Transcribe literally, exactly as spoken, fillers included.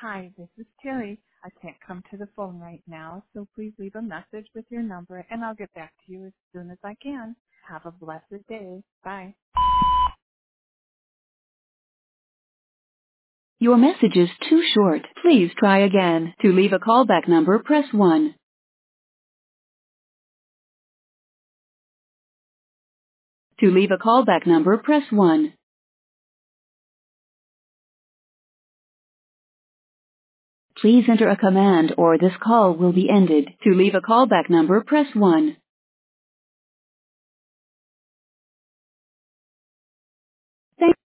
Hi, this is Terry. I can't come to the phone right now, so please leave a message with your number and I'll get back to you as soon as I can. Have a blessed day. Bye. Your message is too short. Please try again. To leave a callback number, press one. To leave a callback number, press one. Please enter a command or this call will be ended. To leave a callback number, press one.